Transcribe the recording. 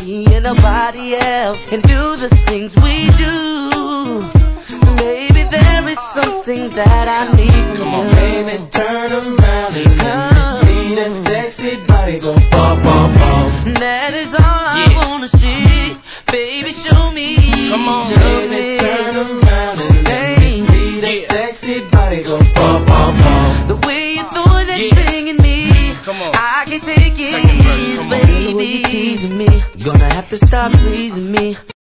me and nobody else and do the things we do. Baby, there is something that I need from you. Come on, baby, turn around and let me see that sexy body go bum, bum, bum. That is all I wanna see. Baby, show me. Come on, show baby, me. turn around and let me see that sexy body go bum, bum, bum. The way you throw that thing in me, Come on. I can take it, Come on. baby. Teasing me, gonna have to stop pleasing me.